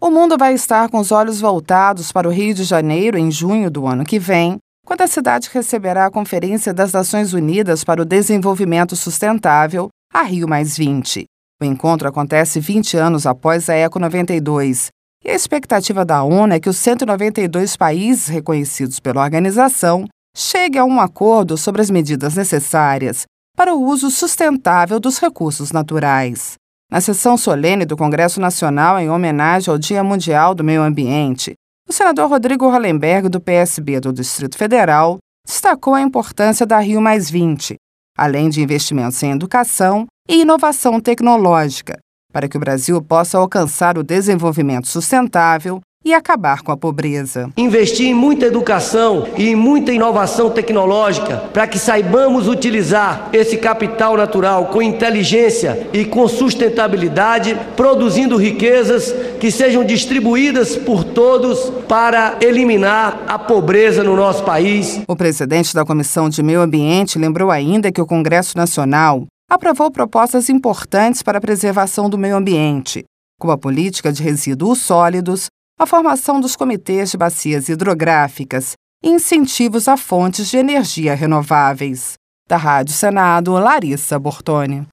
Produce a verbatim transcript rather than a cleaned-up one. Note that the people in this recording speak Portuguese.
O mundo vai estar com os olhos voltados para o Rio de Janeiro em junho do ano que vem, quando a cidade receberá a Conferência das Nações Unidas para o Desenvolvimento Sustentável, a Rio mais vinte. O encontro acontece vinte anos após a Eco noventa e dois, e a expectativa da ONU é que os cento e noventa e dois países reconhecidos pela organização cheguem a um acordo sobre as medidas necessárias para o uso sustentável dos recursos naturais. Na sessão solene do Congresso Nacional em homenagem ao Dia Mundial do Meio Ambiente, o senador Rodrigo Hollenberg, do P S B do Distrito Federal, destacou a importância da Rio mais vinte, além de investimentos em educação e inovação tecnológica, para que o Brasil possa alcançar o desenvolvimento sustentável e acabar com a pobreza. Investir em muita educação e em muita inovação tecnológica para que saibamos utilizar esse capital natural com inteligência e com sustentabilidade, produzindo riquezas que sejam distribuídas por todos para eliminar a pobreza no nosso país. O presidente da Comissão de Meio Ambiente lembrou ainda que o Congresso Nacional aprovou propostas importantes para a preservação do meio ambiente, como a política de resíduos sólidos, a formação dos comitês de bacias hidrográficas e incentivos a fontes de energia renováveis. Da Rádio Senado, Larissa Bortoni.